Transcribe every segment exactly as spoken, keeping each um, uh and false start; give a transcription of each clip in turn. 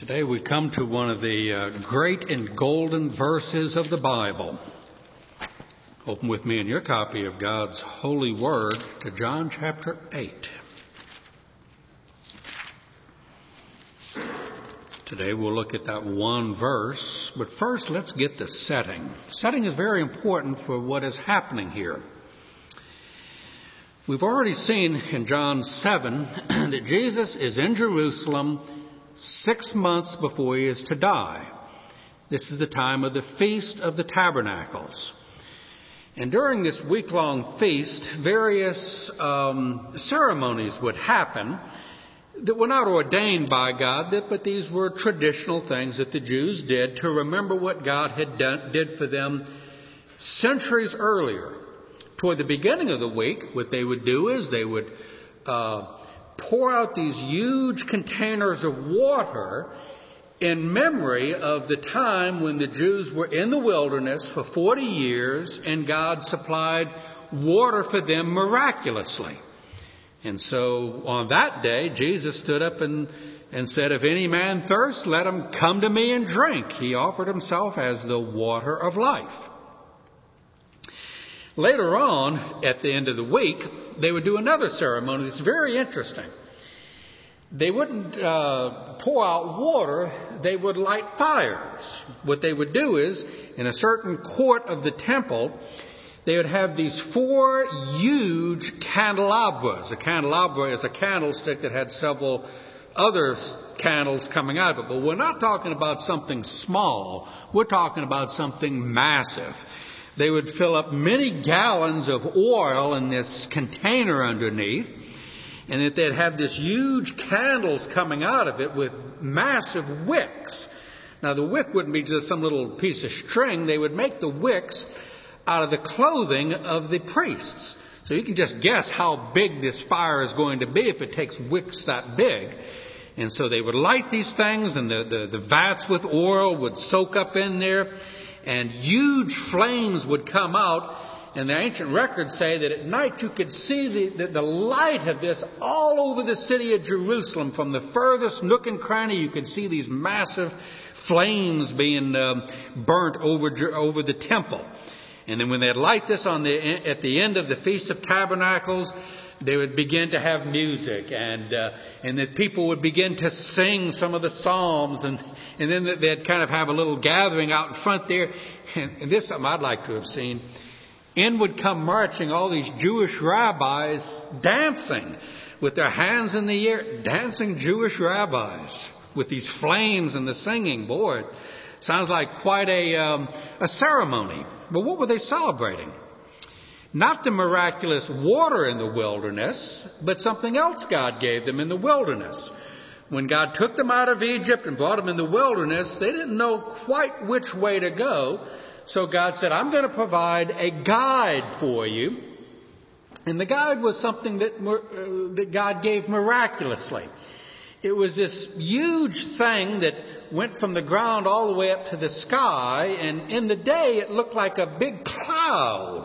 Today we come to one of the uh, great and golden verses of the Bible. Open with me in your copy of God's holy word to John chapter eight. Today we'll look at that one verse, but first let's get the setting. Setting is very important for what is happening here. We've already seen in John seven that Jesus is in Jerusalem six months before he is to die. This is the time of the Feast of the Tabernacles. And during this week-long feast, various um, ceremonies would happen that were not ordained by God, but these were traditional things that the Jews did to remember what God had done, did for them centuries earlier. Toward the beginning of the week, what they would do is they would uh, pour out these huge containers of water in memory of the time when the Jews were in the wilderness for forty years and God supplied water for them miraculously. And so on that day, Jesus stood up and, and said, "If any man thirst, let him come to me and drink." He offered himself as the water of life. Later on, at the end of the week, they would do another ceremony. It's very interesting. They wouldn't uh, pour out water. They would light fires. What they would do is, in a certain court of the temple, they would have these four huge candelabras. A candelabra is a candlestick that had several other candles coming out of it. But we're not talking about something small. We're talking about something massive. They would fill up many gallons of oil in this container underneath, and that they'd have this huge candles coming out of it with massive wicks. Now, the wick wouldn't be just some little piece of string. They would make the wicks out of the clothing of the priests. So you can just guess how big this fire is going to be if it takes wicks that big. And so they would light these things, and the, the, the vats with oil would soak up in there, and huge flames would come out. And the ancient records say that at night you could see the, the, the light of this all over the city of Jerusalem. From the furthest nook and cranny, you could see these massive flames being um, burnt over over the temple. And then when they'd light this on the at the end of the Feast of Tabernacles, they would begin to have music, and uh, and that people would begin to sing some of the psalms, and and then they'd kind of have a little gathering out in front there. And, and this is something I'd like to have seen. In would come marching all these Jewish rabbis dancing with their hands in the air, dancing Jewish rabbis with these flames and the singing. Boy, it sounds like quite a um, a ceremony. But what were they celebrating? Not the miraculous water in the wilderness, but something else God gave them in the wilderness. When God took them out of Egypt and brought them in the wilderness, they didn't know quite which way to go. So God said, "I'm going to provide a guide for you." And the guide was something that, uh, that God gave miraculously. It was this huge thing that went from the ground all the way up to the sky. And in the day, it looked like a big cloud,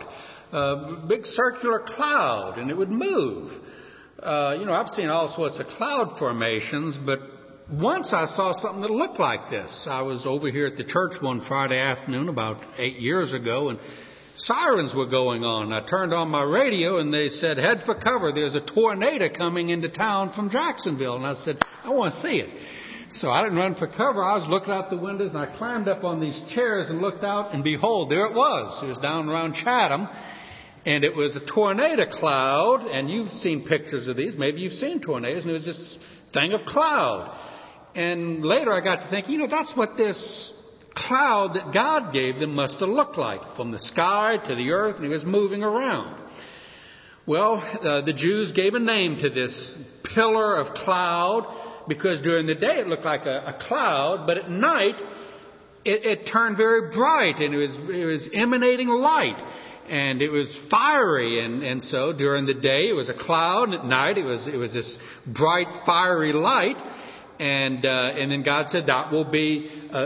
a big circular cloud, and it would move. Uh, you know, I've seen all sorts of cloud formations, but once I saw something that looked like this. I was over here at the church one Friday afternoon about eight years ago, and sirens were going on. I turned on my radio, and they said, "Head for cover. There's a tornado coming into town from Jacksonville." And I said, "I want to see it." So I didn't run for cover. I was looking out the windows, and I climbed up on these chairs and looked out, and behold, there it was. It was down around Chatham, and it was a tornado cloud. And you've seen pictures of these. Maybe you've seen tornadoes, and it was this thing of cloud. And later I got to think, you know, that's what this cloud that God gave them must have looked like, from the sky to the earth, and it was moving around. Well, uh, the Jews gave a name to this pillar of cloud, because during the day it looked like a, a cloud, but at night it, it turned very bright, and it was, it was emanating light, and it was fiery. And, and so during the day it was a cloud, and at night it was, it was this bright, fiery light. And uh, and then God said, "That will be a, a,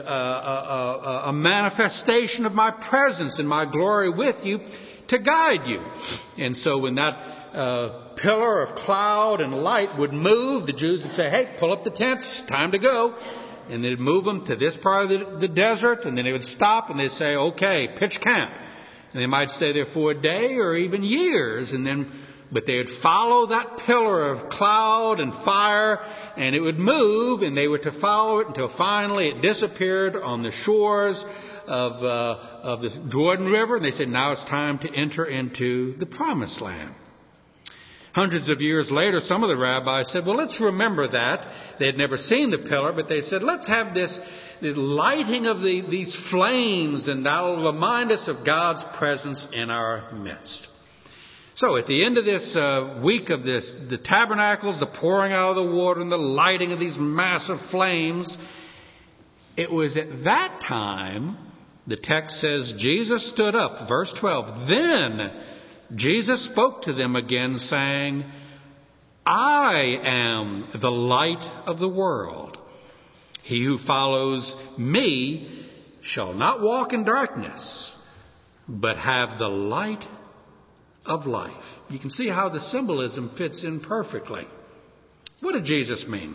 a, a manifestation of my presence and my glory with you to guide you." And so when that uh, pillar of cloud and light would move, the Jews would say, "Hey, pull up the tents, time to go." and they'd move them to this part of the, the desert, and then they would stop and they'd say, okay, pitch camp. And they might stay there for a day or even years, and then, but they would follow that pillar of cloud and fire, and it would move, and they were to follow it until finally it disappeared on the shores of, uh, of the Jordan River. And they said, now it's time to enter into the Promised Land. Hundreds of years later, some of the rabbis said, well, let's remember that. They had never seen the pillar, but they said, let's have this, this lighting of the, these flames, and that will remind us of God's presence in our midst. So at the end of this uh, week of this, the tabernacles, the pouring out of the water and the lighting of these massive flames, it was at that time, the text says, Jesus stood up, verse twelve. Then Jesus spoke to them again, saying, I am the light of the world. He who follows me shall not walk in darkness, but have the light of life. You can see how the symbolism fits in perfectly. What did Jesus mean?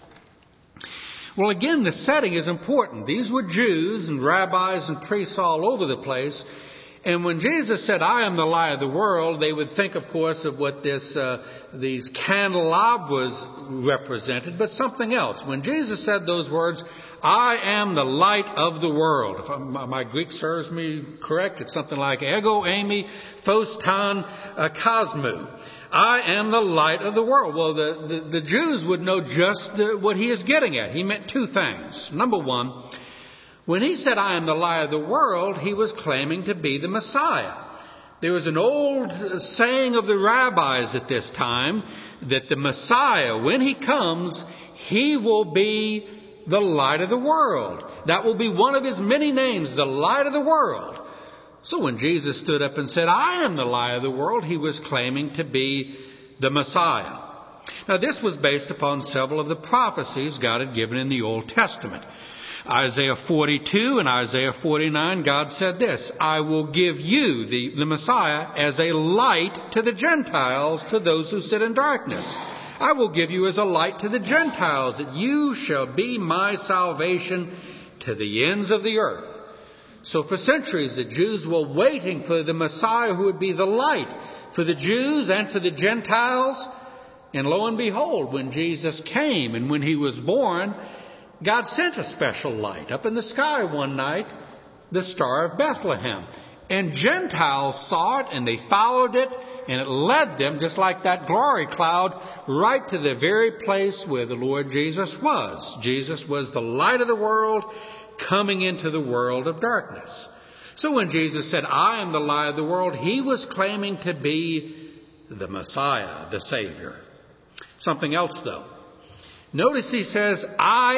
Well, again, the setting is important. These were Jews and rabbis and priests all over the place. And when Jesus said, I am the light of the world, they would think, of course, of what this, uh, these candelabras represented, but something else. When Jesus said those words, I am the light of the world. If my, my Greek serves me correct, it's something like ego eimi phos ton kosmou. I am the light of the world. Well, the, the, the Jews would know just the, what he is getting at. He meant two things. Number one, when he said, I am the light of the world, he was claiming to be the Messiah. There was an old saying of the rabbis at this time that the Messiah, when he comes, he will be the light of the world. That will be one of his many names, the light of the world. So when Jesus stood up and said, I am the light of the world, he was claiming to be the Messiah. Now, this was based upon several of the prophecies God had given in the Old Testament. Isaiah forty-two and Isaiah forty-nine, God said this, I will give you, the, the Messiah, as a light to the Gentiles, to those who sit in darkness. I will give you as a light to the Gentiles, that you shall be my salvation to the ends of the earth. So for centuries, the Jews were waiting for the Messiah who would be the light for the Jews and for the Gentiles. And lo and behold, when Jesus came and when he was born, God sent a special light up in the sky one night, the Star of Bethlehem. And Gentiles saw it and they followed it, and it led them, just like that glory cloud, right to the very place where the Lord Jesus was. Jesus was the light of the world coming into the world of darkness. So when Jesus said, I am the light of the world, he was claiming to be the Messiah, the Savior. Something else, though. Notice he says, I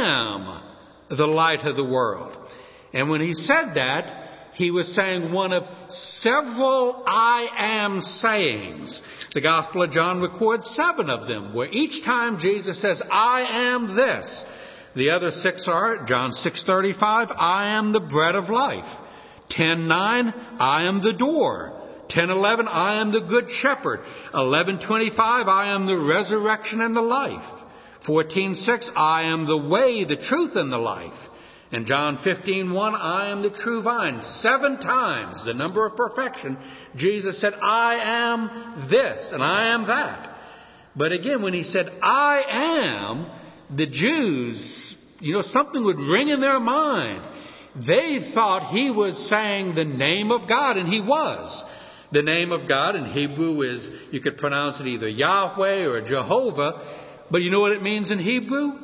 am the light of the world. And when he said that, he was saying one of several I am sayings. The Gospel of John records seven of them, where each time Jesus says, I am this. The other six are, John six thirty-five, I am the bread of life. ten nine, I am the door. ten eleven, I am the good shepherd. eleven twenty-five, I am the resurrection and the life. fourteen six, I am the way, the truth, and the life. And John fifteen one, I am the true vine. Seven times, the number of perfection, Jesus said, I am this and I am that. But again, when he said, I am, the Jews, you know, something would ring in their mind. They thought he was saying the name of God, and he was. The name of God in Hebrew is, you could pronounce it either Yahweh or Jehovah. But you know what it means in Hebrew?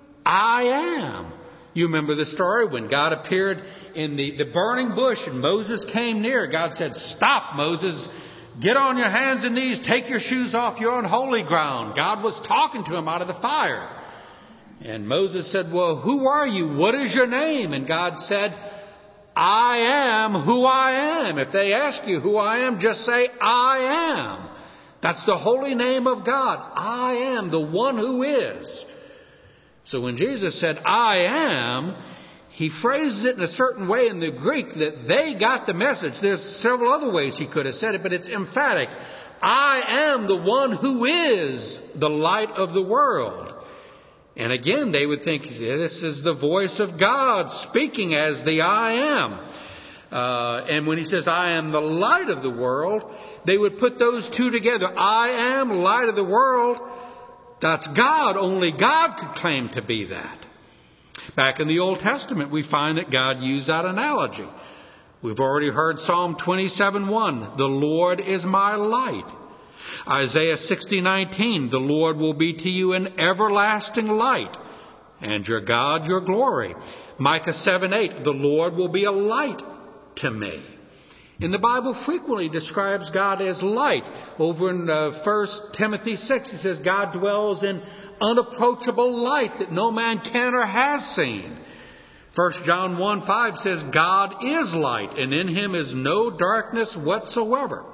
I am. You remember the story when God appeared in the, the burning bush and Moses came near. God said, stop, Moses. Get on your hands and knees. Take your shoes off. You're on holy ground. God was talking to him out of the fire. And Moses said, well, who are you? What is your name? And God said, I am who I am. If they ask you who I am, just say, I am. That's the holy name of God. I am the one who is. So when Jesus said, I am, he phrases it in a certain way in the Greek that they got the message. There's several other ways he could have said it, but it's emphatic. I am the one who is the light of the world. And again, they would think, this is the voice of God speaking as the I am. Uh, and when he says, I am the light of the world, they would put those two together. I am light of the world. That's God. Only God could claim to be that. Back in the Old Testament, we find that God used that analogy. We've already heard Psalm twenty-seven one. The Lord is my light. Isaiah sixty nineteen. The Lord will be to you an everlasting light, and your God your glory. Micah seven eight. The Lord will be a light to me. In the Bible frequently describes God as light. Over in uh, First Timothy six, it says God dwells in unapproachable light that no man can or has seen. First John one five says God is light, and in him is no darkness whatsoever.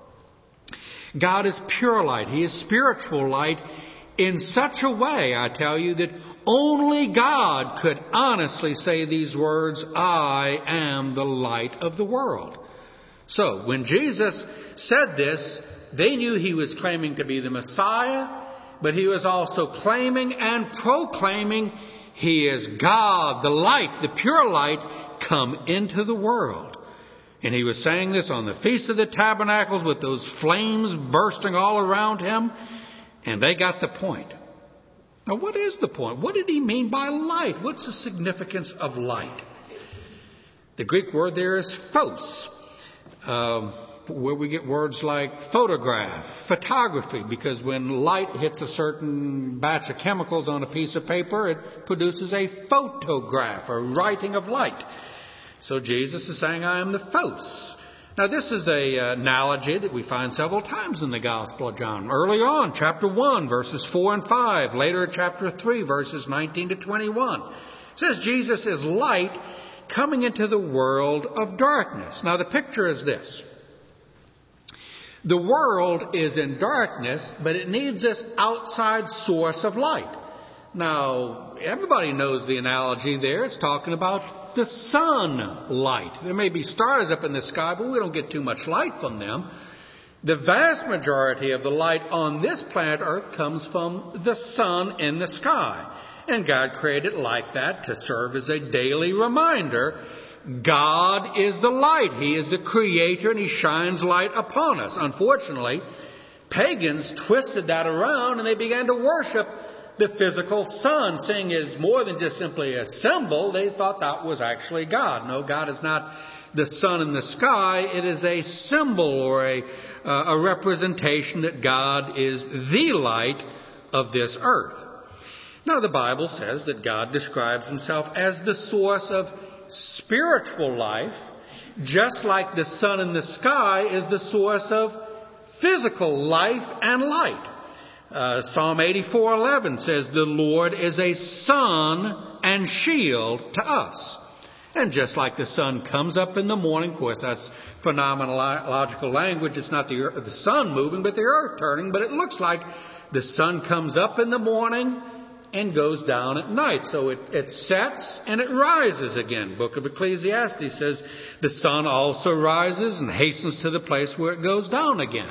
God is pure light. He is spiritual light in such a way, I tell you, that only God could honestly say these words, I am the light of the world. So, when Jesus said this, they knew he was claiming to be the Messiah, but he was also claiming and proclaiming he is God, the light, the pure light, come into the world. And he was saying this on the Feast of the Tabernacles with those flames bursting all around him, and they got the point. Now, what is the point? What did he mean by light? What's the significance of light? The Greek word there is phos. Um, where we get words like photograph, photography, because when light hits a certain batch of chemicals on a piece of paper, it produces a photograph, a writing of light. So Jesus is saying, I am the phos. Now, this is an uh, analogy that we find several times in the Gospel of John. Early on, chapter one, verses four and five. Later, chapter three, verses nineteen to twenty-one. It says Jesus is light coming into the world of darkness. Now, the picture is this. The world is in darkness, but it needs this outside source of light. Now, everybody knows the analogy there. It's talking about the sunlight. There may be stars up in the sky, but we don't get too much light from them. The vast majority of the light on this planet Earth comes from the sun in the sky. And God created it like that to serve as a daily reminder. God is the light. He is the creator, and he shines light upon us. Unfortunately, pagans twisted that around, and they began to worship the physical sun, seeing it as more than just simply a symbol. They thought that was actually God. No, God is not the sun in the sky. It is a symbol or a, uh, a representation that God is the light of this earth. Now, the Bible says that God describes himself as the source of spiritual life, just like the sun in the sky is the source of physical life and light. Uh, Psalm eighty-four eleven says, the Lord is a sun and shield to us. And just like the sun comes up in the morning, of course, that's phenomenological language. It's not the, the sun moving, but the earth turning. But it looks like the sun comes up in the morning and goes down at night. So it, it sets and it rises again. Book of Ecclesiastes says the sun also rises and hastens to the place where it goes down again.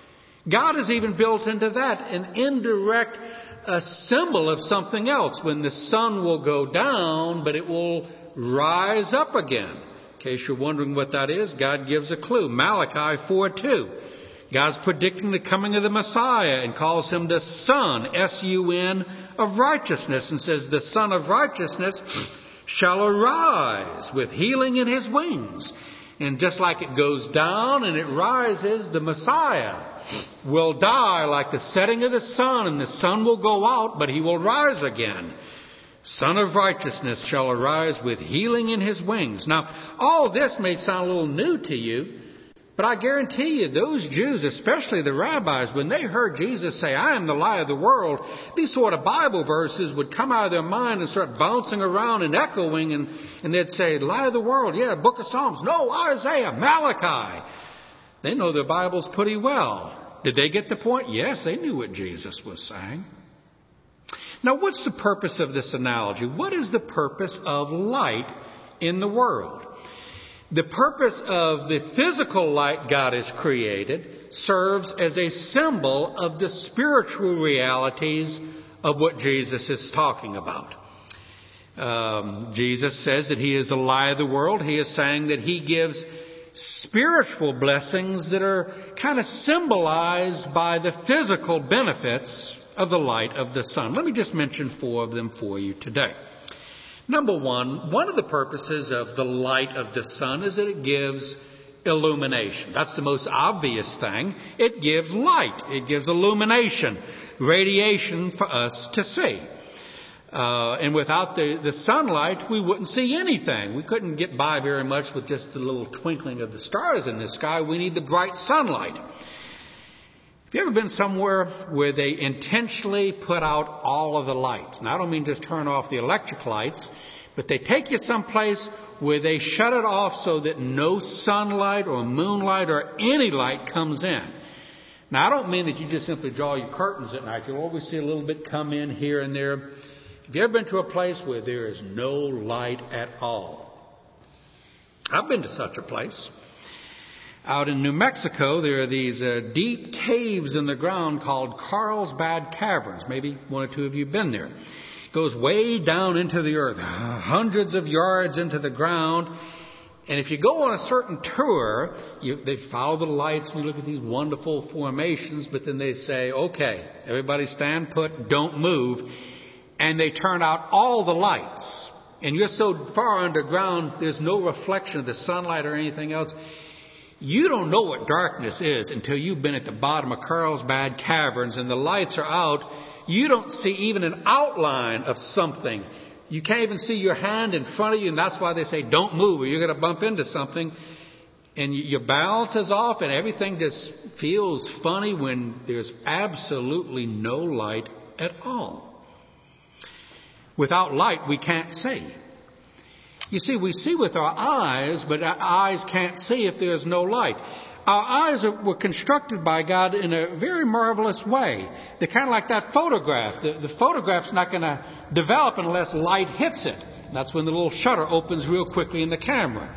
God has even built into that an indirect a symbol of something else. When the sun will go down, but it will rise up again. In case you're wondering what that is, God gives a clue. Malachi four two. God's predicting the coming of the Messiah and calls him the Son, S U N, of righteousness, and says the Son of righteousness shall arise with healing in his wings. And just like it goes down and it rises, the Messiah will die like the setting of the sun, and the sun will go out, but he will rise again. Son of righteousness shall arise with healing in his wings. Now, all this may sound a little new to you, but I guarantee you, those Jews, especially the rabbis, when they heard Jesus say, I am the light of the world, these sort of Bible verses would come out of their mind and start bouncing around and echoing, and, and they'd say, light of the world, yeah, book of Psalms, no, Isaiah, Malachi. They know their Bibles pretty well. Did they get the point? Yes, they knew what Jesus was saying. Now, what's the purpose of this analogy? What is the purpose of light in the world? The purpose of the physical light God has created serves as a symbol of the spiritual realities of what Jesus is talking about. Um, Jesus says that He is the light of the world. He is saying that He gives spiritual blessings that are kind of symbolized by the physical benefits of the light of the sun. Let me just mention four of them for you today. Number one, one of the purposes of the light of the sun is that it gives illumination. That's the most obvious thing. It gives light. It gives illumination, radiation for us to see. Uh, and without the, the sunlight, we wouldn't see anything. We couldn't get by very much with just the little twinkling of the stars in the sky. We need the bright sunlight. Have you ever been somewhere where they intentionally put out all of the lights? Now, I don't mean just turn off the electric lights, but they take you someplace where they shut it off so that no sunlight or moonlight or any light comes in. Now, I don't mean that you just simply draw your curtains at night. You'll always see a little bit come in here and there. Have you ever been to a place where there is no light at all? I've been to such a place. Out in New Mexico, there are these uh, deep caves in the ground called Carlsbad Caverns. Maybe one or two of you have been there. It goes way down into the earth, hundreds of yards into the ground. And if you go on a certain tour, you, they follow the lights and you look at these wonderful formations, but then they say, okay, everybody stand put, don't move. And they turn out all the lights. And you're so far underground, there's no reflection of the sunlight or anything else. You don't know what darkness is until you've been at the bottom of Carlsbad Caverns and the lights are out. You don't see even an outline of something. You can't even see your hand in front of you, and that's why they say don't move or you're going to bump into something. And your balance is off and everything just feels funny when there's absolutely no light at all. Without light, we can't see. You see, we see with our eyes, but our eyes can't see if there's no light. Our eyes are, were constructed by God in a very marvelous way. They're kind of like that photograph. The, the photograph's not going to develop unless light hits it. That's when the little shutter opens real quickly in the camera.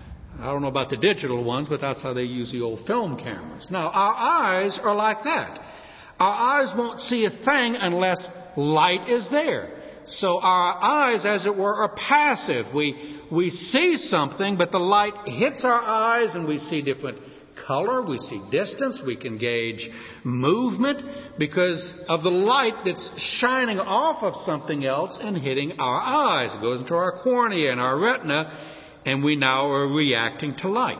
I don't know about the digital ones, but that's how they use the old film cameras. Now, our eyes are like that. Our eyes won't see a thing unless light is there. So our eyes, as it were, are passive. We we see something, but the light hits our eyes and we see different color, we see distance, we can gauge movement because of the light that's shining off of something else and hitting our eyes. It goes into our cornea and our retina, and we now are reacting to light.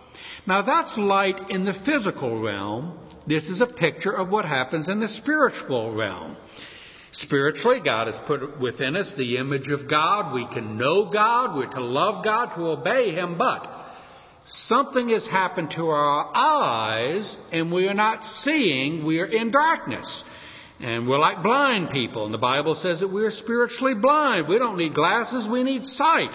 Now that's light in the physical realm. This is a picture of what happens in the spiritual realm. Spiritually, God has put within us the image of God. We can know God. We're to love God, to obey Him. But something has happened to our eyes, and we are not seeing. We are in darkness. And we're like blind people. And the Bible says that we're spiritually blind. We don't need glasses. We need sight.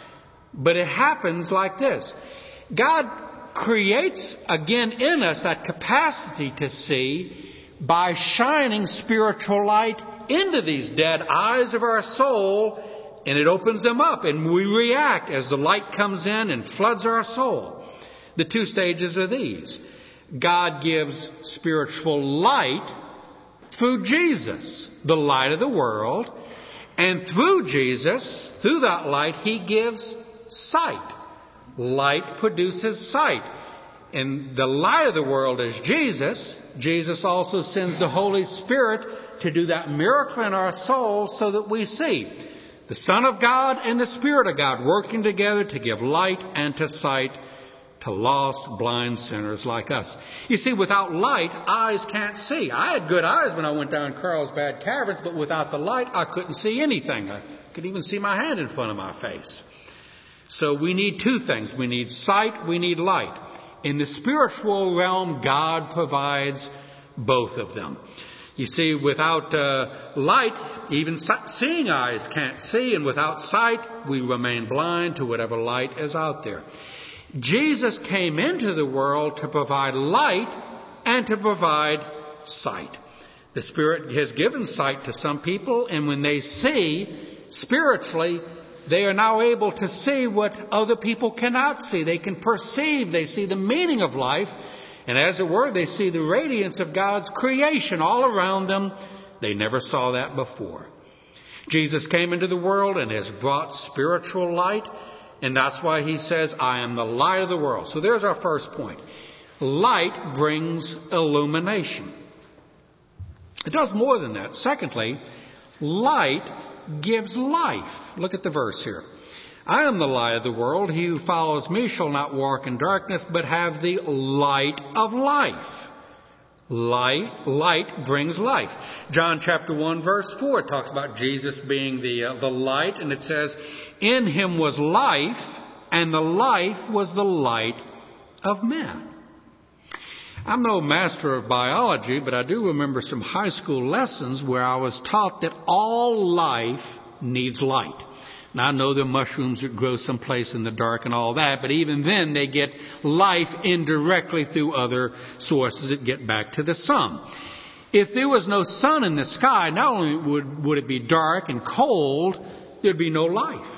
But it happens like this. God creates again in us that capacity to see by shining spiritual light into these dead eyes of our soul, and it opens them up, and we react as the light comes in and floods our soul. The two stages are these. God gives spiritual light through Jesus, the light of the world, and through Jesus, through that light, He gives sight. Light produces sight. And the light of the world is Jesus. Jesus also sends the Holy Spirit to do that miracle in our souls so that we see the Son of God and the Spirit of God working together to give light and to sight to lost, blind sinners like us. You see, without light, eyes can't see. I had good eyes when I went down Carlsbad Caverns, but without the light, I couldn't see anything. I couldn't even see my hand in front of my face. So we need two things. We need sight, we need light. In the spiritual realm, God provides both of them. You see, without uh, light, even seeing eyes can't see, and without sight, we remain blind to whatever light is out there. Jesus came into the world to provide light and to provide sight. The Spirit has given sight to some people, and when they see spiritually, they are now able to see what other people cannot see. They can perceive, they see the meaning of life, and as it were, they see the radiance of God's creation all around them They never saw that before. Jesus came into the world and has brought spiritual light. And that's why he says, I am the light of the world. So there's our first point. Light brings illumination. It does more than that. Secondly, light gives life. Look at the verse here. I am the light of the world. He who follows me shall not walk in darkness, but have the light of life. Light, light brings life. John chapter one verse four talks about Jesus being the, uh, the light, and it says, in him was life, and the life was the light of men. I'm no master of biology, but I do remember some high school lessons where I was taught that all life needs light. Now, I know there are mushrooms that grow someplace in the dark and all that, but even then they get life indirectly through other sources that get back to the sun. If there was no sun in the sky, not only would, would it be dark and cold, there'd be no life.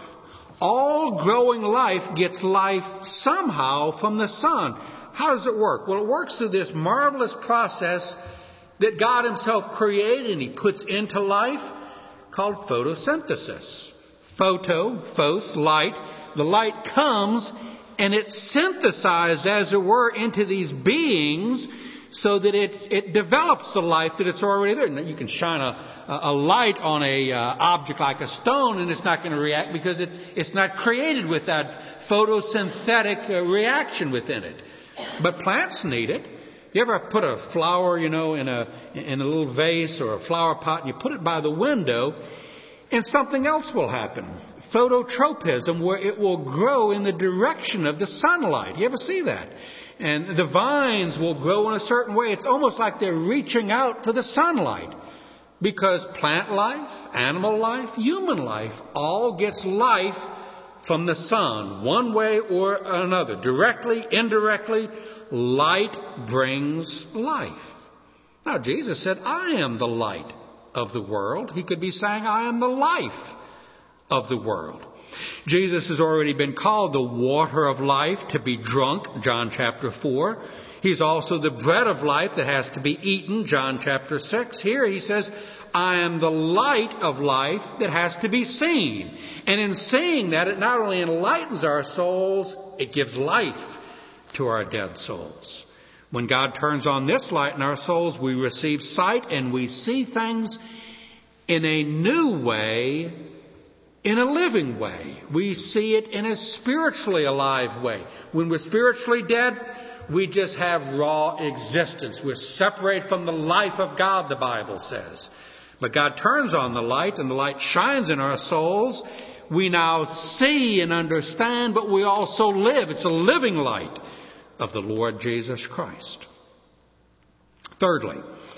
All growing life gets life somehow from the sun. How does it work? Well, it works through this marvelous process that God himself created and he puts into life called photosynthesis. Photo, phos, light. The light comes and it's synthesized, as it were, into these beings so that it, it develops the life that it's already there. Now, you can shine a, a light on a uh, object like a stone and it's not going to react because it, it's not created with that photosynthetic uh, reaction within it. But plants need it. You ever put a flower, you know, in a in a little vase or a flower pot and you put it by the window and something else will happen. Phototropism, where it will grow in the direction of the sunlight. You ever see that? And the vines will grow in a certain way. It's almost like they're reaching out for the sunlight. Because plant life, animal life, human life all gets life from the sun, one way or another. Directly, indirectly, light brings life. Now, Jesus said, I am the light of the world. He could be saying, I am the life of the world. Jesus has already been called the water of life to be drunk, John chapter four. He's also the bread of life that has to be eaten, John chapter six. Here he says, I am the light of life that has to be seen. And in seeing that, it not only enlightens our souls, it gives life to our dead souls. When God turns on this light in our souls, we receive sight and we see things in a new way, in a living way. We see it in a spiritually alive way. When we're spiritually dead, we just have raw existence. We're separated from the life of God, the Bible says. But God turns on the light and the light shines in our souls. We now see and understand, but we also live. It's a living light of the Lord Jesus Christ. Thirdly,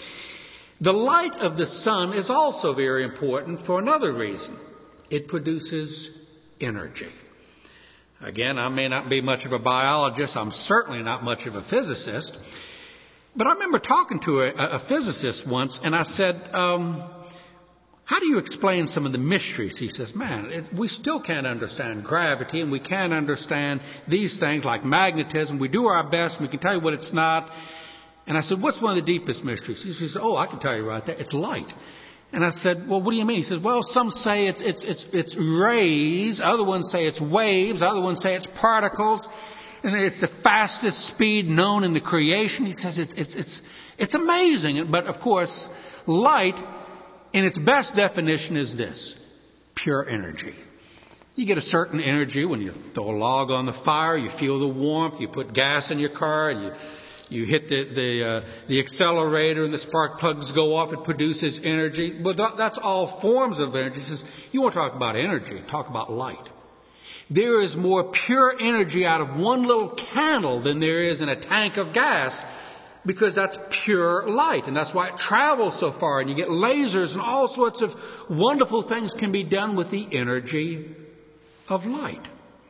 the light of the sun is also very important for another reason. It produces energy. Again, I may not be much of a biologist. I'm certainly not much of a physicist. But I remember talking to a, a physicist once, and I said, um, how do you explain some of the mysteries? He says, man, it, we still can't understand gravity, and we can't understand these things like magnetism. We do our best, and we can tell you what it's not. And I said, what's one of the deepest mysteries? He says, oh, I can tell you right there. It's light. And I said, well, what do you mean? He says, well, some say it's, it's, it's, it's rays. Other ones say it's waves. Other ones say it's particles. And it's the fastest speed known in the creation. He says it's, it's, it's, it's amazing. But of course, light in its best definition is this: pure energy. You get a certain energy when you throw a log on the fire, you feel the warmth, you put gas in your car, and you, you hit the, the, uh, the accelerator and the spark plugs go off, it produces energy. But that, that's all forms of energy. He says, you want to talk about energy, talk about light. There is more pure energy out of one little candle than there is in a tank of gas, because that's pure light. And that's why it travels so far. And you get lasers and all sorts of wonderful things can be done with the energy of light.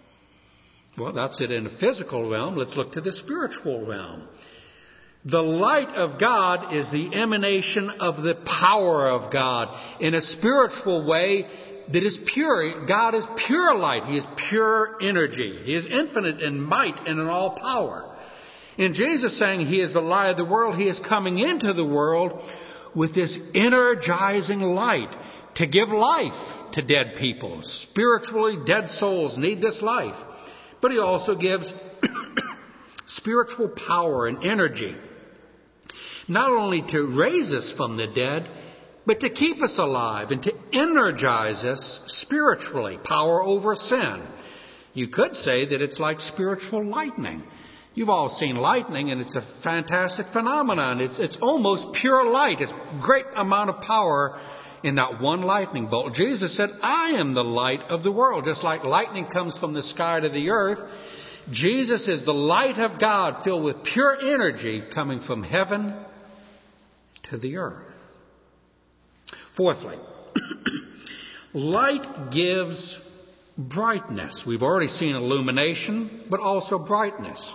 Well, that's it in the physical realm. Let's look to the spiritual realm. The light of God is the emanation of the power of God. In a spiritual way, that is pure. God is pure light. He is pure energy. He is infinite in might and in all power. In Jesus saying He is the light of the world, He is coming into the world with this energizing light to give life to dead people. Spiritually dead souls need this life. But he also gives spiritual power and energy, not only to raise us from the dead, but to keep us alive and to energize us spiritually, power over sin. You could say that it's like spiritual lightning. You've all seen lightning, and it's a fantastic phenomenon. It's, it's almost pure light. It's a great amount of power in that one lightning bolt. Jesus said, I am the light of the world. Just like lightning comes from the sky to the earth, Jesus is the light of God filled with pure energy coming from heaven to the earth. Fourthly, light gives brightness. We've already seen illumination, but also brightness.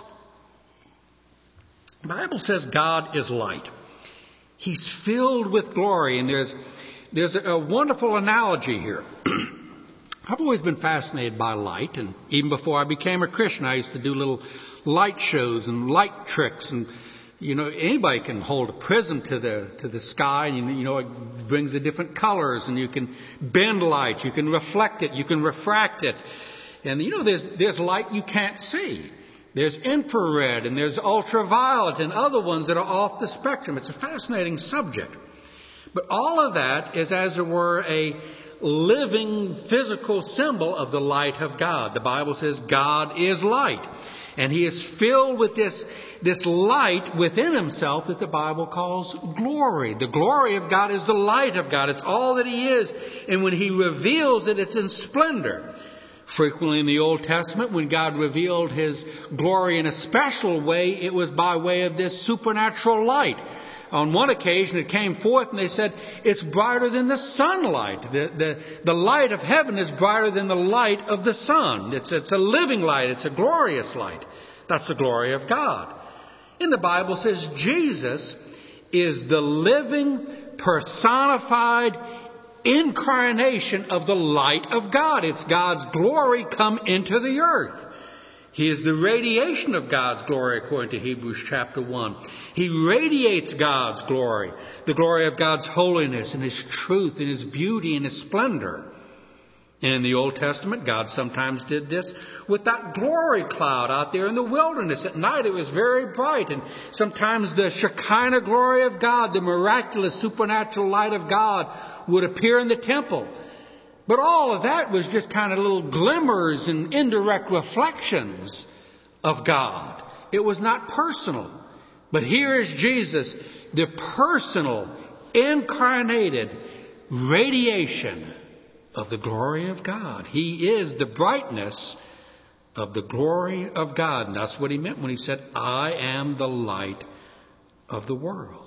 The Bible says God is light. He's filled with glory, and there's there's a, a wonderful analogy here. I've always been fascinated by light, and even before I became a Christian, I used to do little light shows and light tricks, and you know, anybody can hold a prism to the to the sky, and you know, it brings the different colors, and you can bend light, you can reflect it, you can refract it, and you know, there's there's light you can't see. There's infrared, and there's ultraviolet, and other ones that are off the spectrum. It's a fascinating subject, but all of that is, as it were, a living physical symbol of the light of God. The Bible says God is light. And He is filled with this, this light within Himself that the Bible calls glory. The glory of God is the light of God. It's all that He is. And when He reveals it, it's in splendor. Frequently in the Old Testament, when God revealed His glory in a special way, it was by way of this supernatural light. On one occasion, it came forth and they said, it's brighter than the sunlight. The, the, the light of heaven is brighter than the light of the sun. It's, it's a living light. It's a glorious light. That's the glory of God. And the Bible says Jesus is the living, personified incarnation of the light of God. It's God's glory come into the earth. He is the radiation of God's glory, according to Hebrews chapter one. He radiates God's glory, the glory of God's holiness and His truth and His beauty and His splendor. And in the Old Testament, God sometimes did this with that glory cloud out there in the wilderness. At night it was very bright, and sometimes the Shekinah glory of God, the miraculous supernatural light of God, would appear in the temple. But all of that was just kind of little glimmers and indirect reflections of God. It was not personal. But here is Jesus, the personal, incarnated radiation of the glory of God. He is the brightness of the glory of God. And that's what He meant when He said, I am the light of the world.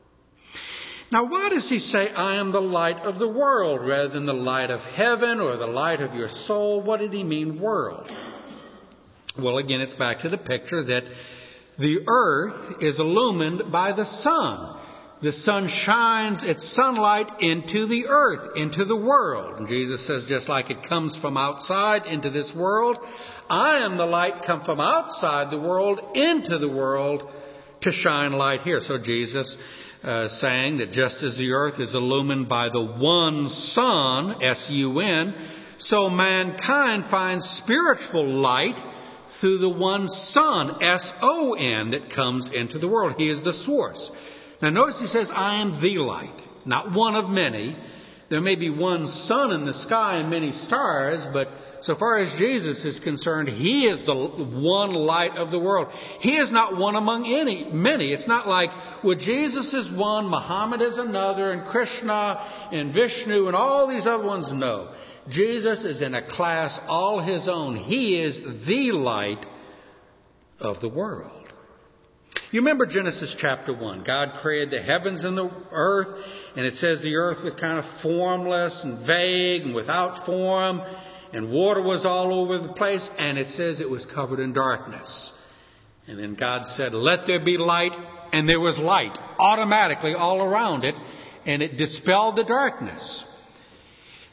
Now, why does He say, I am the light of the world, rather than the light of heaven or the light of your soul? What did He mean, world? Well, again, it's back to the picture that the earth is illumined by the sun. The sun shines its sunlight into the earth, into the world. And Jesus says, just like it comes from outside into this world, I am the light come from outside the world into the world to shine light here. So Jesus Uh, saying that just as the earth is illumined by the one sun, S U N, so mankind finds spiritual light through the one Son, S O N, that comes into the world. He is the source. Now notice He says, I am the light, not one of many. There may be one sun in the sky and many stars, but so far as Jesus is concerned, He is the one light of the world. He is not one among any many. It's not like, well, Jesus is one, Muhammad is another, and Krishna and Vishnu and all these other ones. No. Jesus is in a class all His own. He is the light of the world. You remember Genesis chapter one. God created the heavens and the earth, and it says the earth was kind of formless and vague and without form, and water was all over the place, and it says it was covered in darkness. And then God said, let there be light, and there was light automatically all around it, and it dispelled the darkness.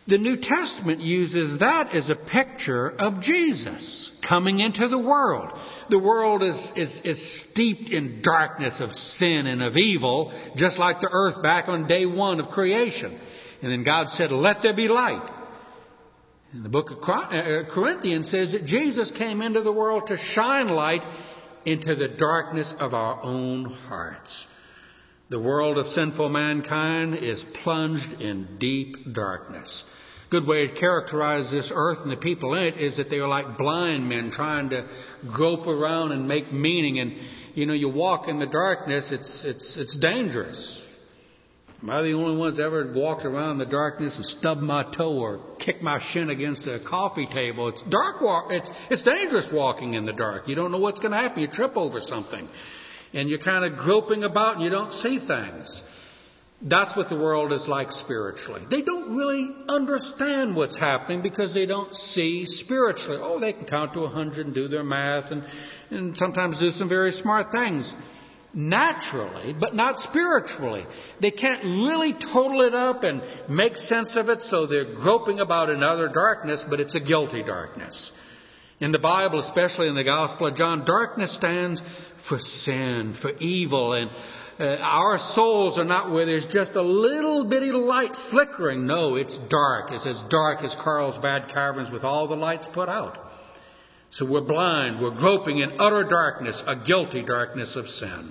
The New Testament uses that as a picture of Jesus coming into the world. The world is, is, is steeped in darkness of sin and of evil, just like the earth back on day one of creation. And then God said, let there be light. And the book of Corinthians says that Jesus came into the world to shine light into the darkness of our own hearts. The world of sinful mankind is plunged in deep darkness. Good way to characterize this earth and the people in it is that they are like blind men trying to grope around and make meaning. And, you know, you walk in the darkness, it's it's it's dangerous. Am I the only ones that ever walked around in the darkness and stubbed my toe or kicked my shin against a coffee table? It's dark walk. It's it's dangerous walking in the dark. You don't know what's going to happen. You trip over something, and you're kind of groping about and you don't see things. That's what the world is like spiritually. They don't really understand what's happening because they don't see spiritually. Oh, they can count to a hundred and do their math and, and sometimes do some very smart things. Naturally, but not spiritually. They can't really total it up and make sense of it, so they're groping about in utter darkness, but it's a guilty darkness. In the Bible, especially in the Gospel of John, darkness stands for sin, for evil, and uh, our souls are not where there's just a little bitty light flickering. No, it's dark. It's as dark as Carlsbad Caverns with all the lights put out. So we're blind. We're groping in utter darkness, a guilty darkness of sin.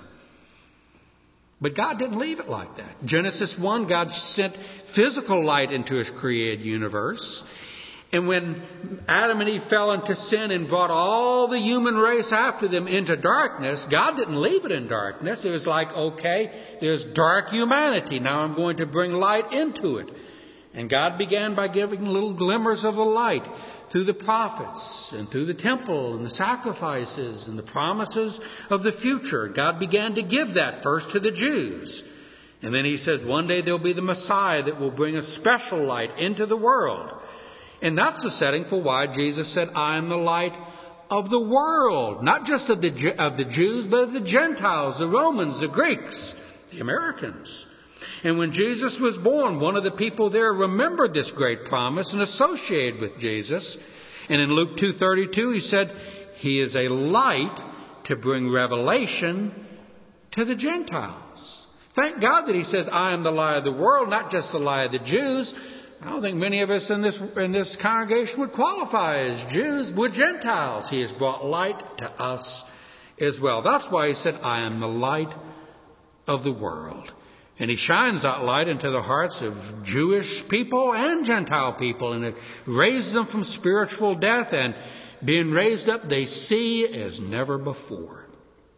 But God didn't leave it like that. Genesis one, God sent physical light into His created universe. And when Adam and Eve fell into sin and brought all the human race after them into darkness, God didn't leave it in darkness. It was like, okay, there's dark humanity. Now I'm going to bring light into it. And God began by giving little glimmers of the light through the prophets and through the temple and the sacrifices and the promises of the future. God began to give that first to the Jews. And then He says one day there'll be the Messiah that will bring a special light into the world. And that's the setting for why Jesus said, I am the light of the world. Not just of the, of the Jews, but of the Gentiles, the Romans, the Greeks, the Americans. And when Jesus was born, one of the people there remembered this great promise and associated with Jesus. And in Luke two thirty-two, He said, He is a light to bring revelation to the Gentiles. Thank God that He says, I am the light of the world, not just the light of the Jews. I don't think many of us in this in this congregation would qualify as Jews. We're Gentiles. He has brought light to us as well. That's why He said, I am the light of the world. And He shines that light into the hearts of Jewish people and Gentile people. And it raises them from spiritual death. And being raised up, they see as never before.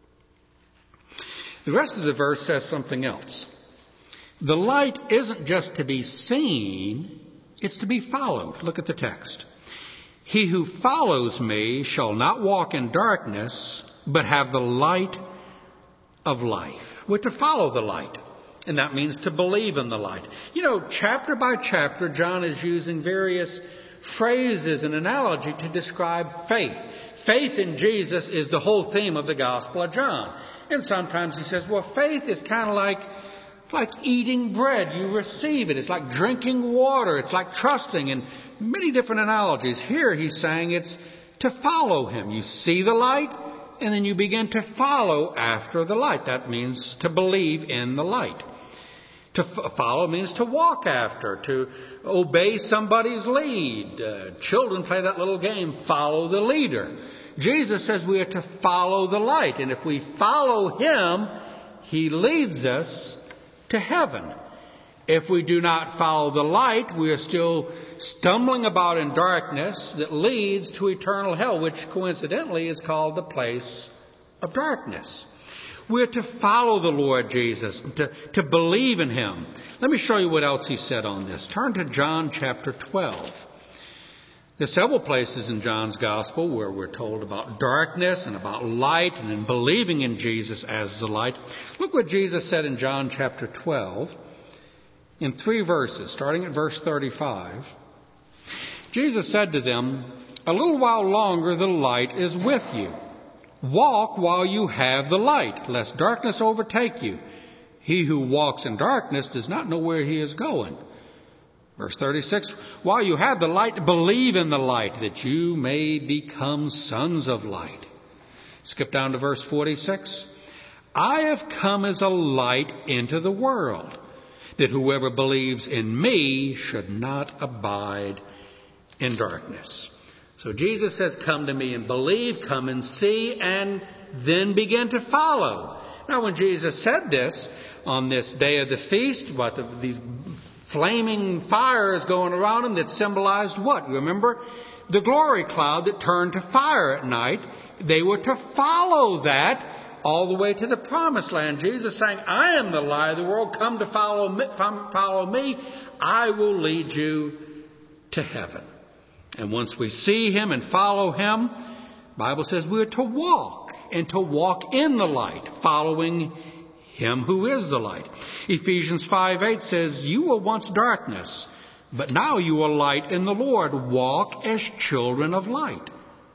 The rest of the verse says something else. The light isn't just to be seen, it's to be followed. Look at the text. He who follows me shall not walk in darkness, but have the light of life. We're to follow the light. And that means to believe in the light. You know, chapter by chapter, John is using various phrases and analogy to describe faith. Faith in Jesus is the whole theme of the Gospel of John. And sometimes he says, well, faith is kind of like, like eating bread. You receive it. It's like drinking water. It's like trusting, and many different analogies. Here he's saying it's to follow Him. You see the light, and then you begin to follow after the light. That means to believe in the light. To f- follow means to walk after, to obey somebody's lead. Uh, children play that little game, follow the leader. Jesus says we are to follow the light. And if we follow Him, He leads us to heaven. If we do not follow the light, we are still stumbling about in darkness that leads to eternal hell, which coincidentally is called the place of darkness. We're to follow the Lord Jesus, to, to believe in Him. Let me show you what else He said on this. Turn to John chapter twelve. There's several places in John's Gospel where we're told about darkness and about light and in believing in Jesus as the light. Look what Jesus said in John chapter twelve in three verses, starting at verse thirty-five. Jesus said to them, "A little while longer the light is with you. Walk while you have the light, lest darkness overtake you. He who walks in darkness does not know where he is going. Verse thirty-six, while you have the light, believe in the light, that you may become sons of light. Skip down to verse forty-six. I have come as a light into the world, that whoever believes in me should not abide in darkness. So Jesus says, come to me and believe, come and see, and then begin to follow. Now, when Jesus said this on this day of the feast, what the, these flaming fires going around him that symbolized what? Remember? The glory cloud that turned to fire at night. They were to follow that all the way to the promised land. Jesus saying, I am the light of the world. Come to follow me. Come follow me. I will lead you to heaven. And once we see him and follow him, the Bible says we're to walk and to walk in the light, following him who is the light. Ephesians five eight says, you were once darkness, but now you are light in the Lord. Walk as children of light.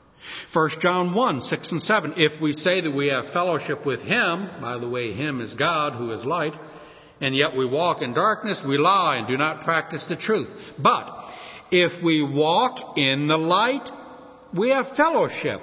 First John one, six and seven. If we say that we have fellowship with him, by the way, him is God who is light, and yet we walk in darkness, we lie and do not practice the truth. But if we walk in the light, we have fellowship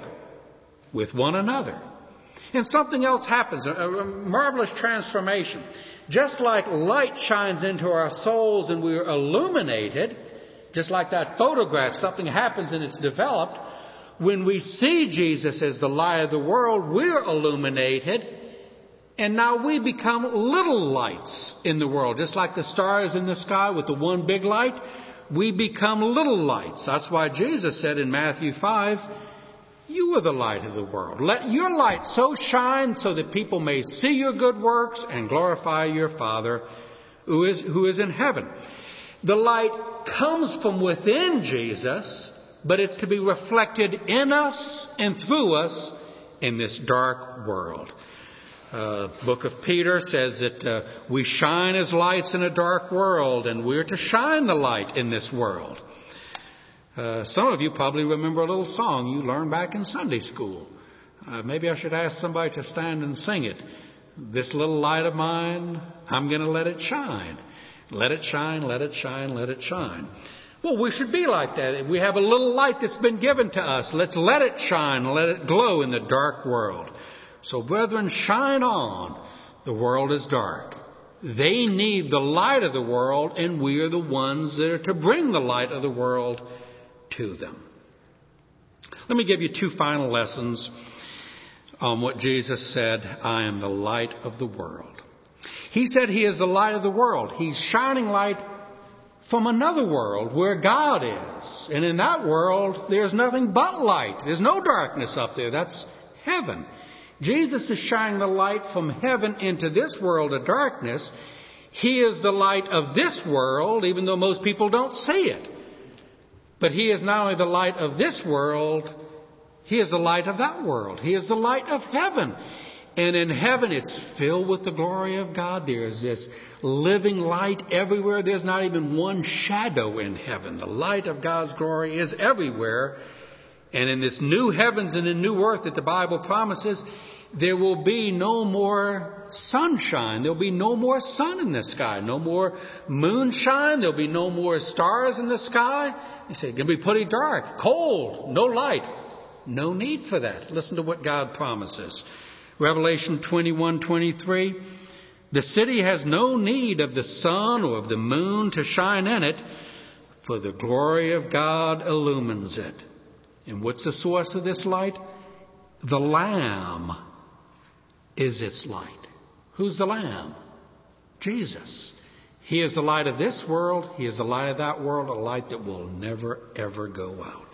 with one another. And something else happens, a, a marvelous transformation. Just like light shines into our souls and we're illuminated, just like that photograph, something happens and it's developed. When we see Jesus as the light of the world, we're illuminated, and now we become little lights in the world. Just like the stars in the sky with the one big light, we become little lights. That's why Jesus said in Matthew five, you are the light of the world. Let your light so shine so that people may see your good works and glorify your Father who is, who is in heaven. The light comes from within Jesus, but it's to be reflected in us and through us in this dark world. Uh, Book of Peter says that uh, we shine as lights in a dark world, and we're to shine the light in this world. Uh, some of you probably remember a little song you learned back in Sunday school. Uh, maybe I should ask somebody to stand and sing it. This little light of mine, I'm going to let it shine. Let it shine, let it shine, let it shine. Well, we should be like that. We have a little light that's been given to us. Let's let it shine, let it glow in the dark world. So, brethren, shine on. The world is dark. They need the light of the world, and we are the ones that are to bring the light of the world to them. Let me give you two final lessons on what Jesus said, I am the light of the world. He said he is the light of the world. He's shining light from another world where God is. And in that world, there's nothing but light. There's no darkness up there. That's heaven. Jesus is shining the light from heaven into this world of darkness. He is the light of this world, even though most people don't see it. But he is not only the light of this world, he is the light of that world. He is the light of heaven. And in heaven, it's filled with the glory of God. There's this living light everywhere. There's not even one shadow in heaven. The light of God's glory is everywhere. And in this new heavens and a new earth that the Bible promises, there will be no more sunshine. There'll be no more sun in the sky. No more moonshine. There'll be no more stars in the sky. You say, it's going to be pretty dark, cold, no light. No need for that. Listen to what God promises. Revelation twenty-one twenty-three. The city has no need of the sun or of the moon to shine in it, for the glory of God illumines it. And what's the source of this light? The Lamb is its light. Who's the Lamb? Jesus. He is the light of this world. He is the light of that world, a light that will never, ever go out.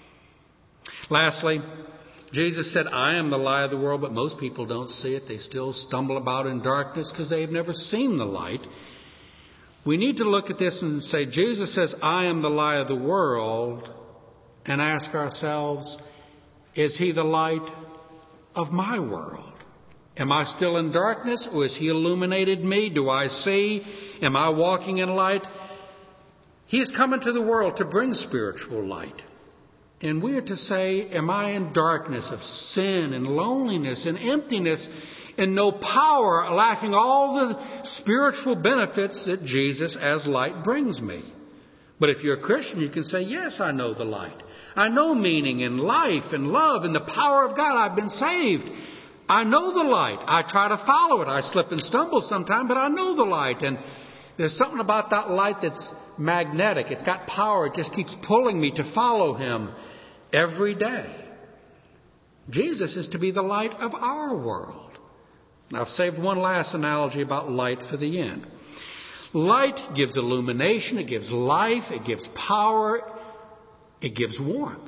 Lastly, Jesus said, I am the light of the world, but most people don't see it. They still stumble about in darkness because they've never seen the light. We need to look at this and say, Jesus says, I am the light of the world, and ask ourselves, is he the light of my world? Am I still in darkness, or has he illuminated me? Do I see? Am I walking in light? He has come into the world to bring spiritual light. And we are to say, am I in darkness of sin and loneliness and emptiness and no power, lacking all the spiritual benefits that Jesus as light brings me? But if you're a Christian, you can say, yes, I know the light. I know meaning and life and love and the power of God. I've been saved. I know the light. I try to follow it. I slip and stumble sometimes, but I know the light. And there's something about that light that's magnetic. It's got power. It just keeps pulling me to follow Him every day. Jesus is to be the light of our world. Now, I've saved one last analogy about light for the end. Light gives illumination. It gives life. It gives power. It gives warmth.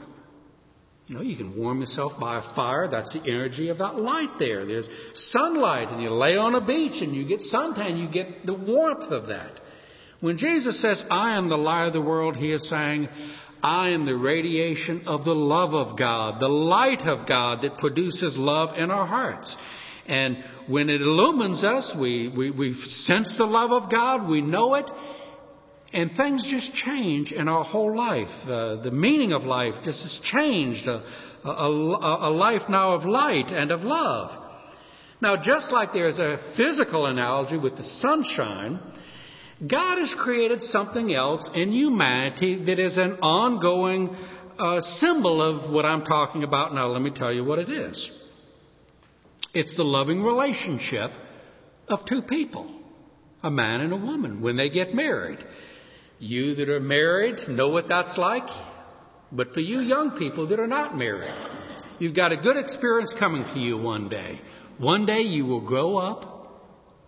You know, you can warm yourself by a fire. That's the energy of that light there. There's sunlight, and you lay on a beach, and you get suntan. You get the warmth of that. When Jesus says, I am the light of the world, He is saying, I am the radiation of the love of God, the light of God that produces love in our hearts. And when it illumines us, we, we, we sense the love of God, we know it, and things just change in our whole life. Uh, the meaning of life just has changed. A, a, a, a life now of light and of love. Now, just like there's a physical analogy with the sunshine, God has created something else in humanity that is an ongoing uh, symbol of what I'm talking about now. Let me tell you what it is. It's the loving relationship of two people, a man and a woman, when they get married. You that are married know what that's like. But for you young people that are not married, you've got a good experience coming to you one day. One day you will grow up,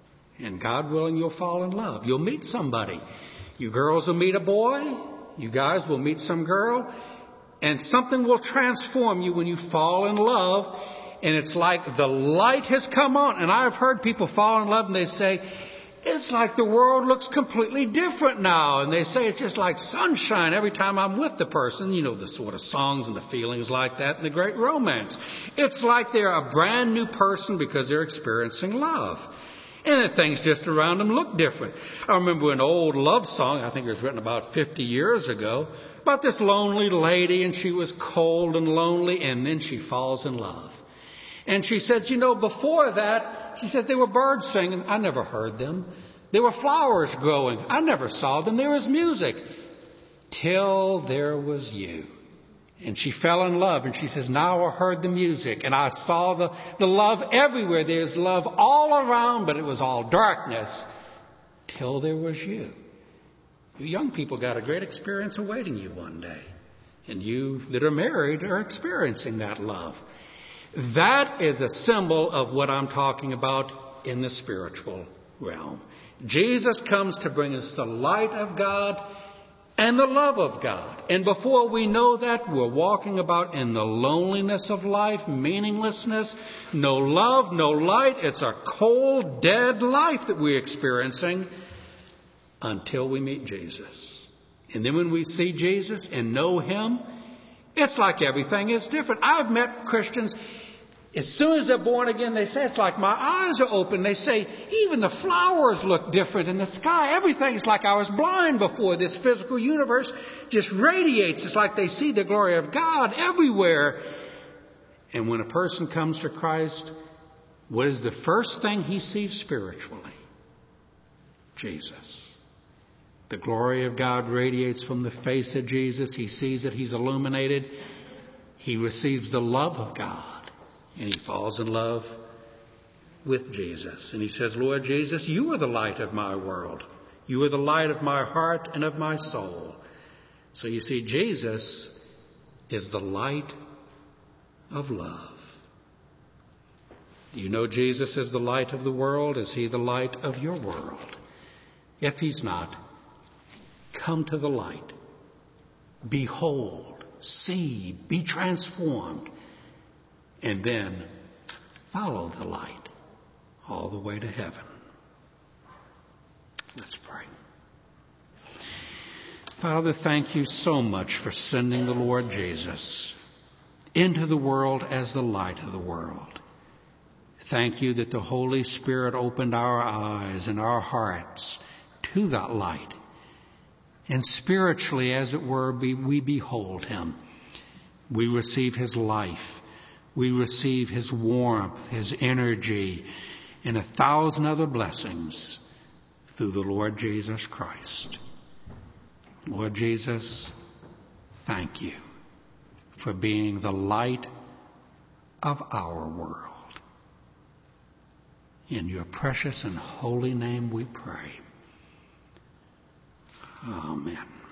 and God willing, you'll fall in love. You'll meet somebody. You girls will meet a boy. You guys will meet some girl. And something will transform you when you fall in love. And it's like the light has come on. And I've heard people fall in love and they say, it's like the world looks completely different now. And they say it's just like sunshine every time I'm with the person. You know, the sort of songs and the feelings like that in the great romance. It's like they're a brand new person because they're experiencing love. And the things just around them look different. I remember an old love song, I think it was written about fifty years ago, about this lonely lady, and she was cold and lonely, and then she falls in love. And she said, you know, before that, she said, there were birds singing. I never heard them. There were flowers growing. I never saw them. There was music. Till there was you. And she fell in love. And she says, now I heard the music. And I saw the, the love everywhere. There's love all around, but it was all darkness. Till there was you. You young people got a great experience awaiting you one day. And you that are married are experiencing that love. That is a symbol of what I'm talking about in the spiritual realm. Jesus comes to bring us the light of God and the love of God. And before we know that, we're walking about in the loneliness of life, meaninglessness, no love, no light. It's a cold, dead life that we're experiencing until we meet Jesus. And then when we see Jesus and know Him, it's like everything is different. I've met Christians, as soon as they're born again, they say, it's like my eyes are open. They say, even the flowers look different in the sky. Everything's like I was blind before. This physical universe just radiates. It's like they see the glory of God everywhere. And when a person comes to Christ, what is the first thing he sees spiritually? Jesus. The glory of God radiates from the face of Jesus. He sees it. He's illuminated. He receives the love of God. And he falls in love with Jesus. And he says, Lord Jesus, you are the light of my world. You are the light of my heart and of my soul. So you see, Jesus is the light of love. Do you know Jesus is the light of the world? Is He the light of your world? If He's not, come to the light. Behold, see, be transformed, and then follow the light all the way to heaven. Let's pray. Father, thank you so much for sending the Lord Jesus into the world as the light of the world. Thank you that the Holy Spirit opened our eyes and our hearts to that light. And spiritually, as it were, we behold Him. We receive His life. We receive His warmth, His energy, and a thousand other blessings through the Lord Jesus Christ. Lord Jesus, thank you for being the light of our world. In your precious and holy name we pray. Amen.